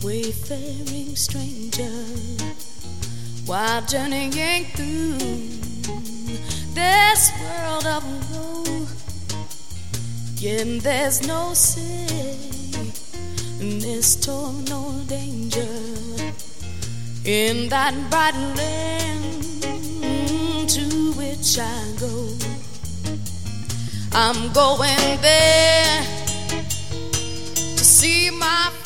wayfaring stranger, while journeying through this world of woe. Yeah, there's no sickness, toil, no danger in that bright land to which I go. I'm going there to see my